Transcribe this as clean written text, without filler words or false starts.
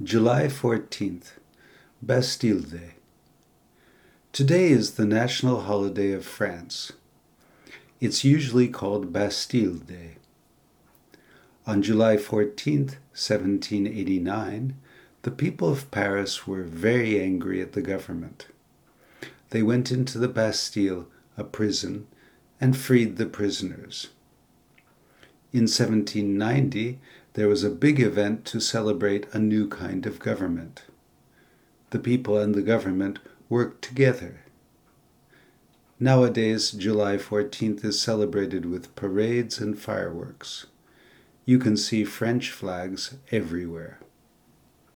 July 14th, Bastille Day. Today is the national holiday of France. It's usually called Bastille Day. On July 14th, 1789, the people of Paris were very angry at the government. They went into the Bastille, a prison, and freed the prisoners. In 1790, there was a big event to celebrate a new kind of government. The people and the government worked together. Nowadays, July 14th is celebrated with parades and fireworks. You can see French flags everywhere.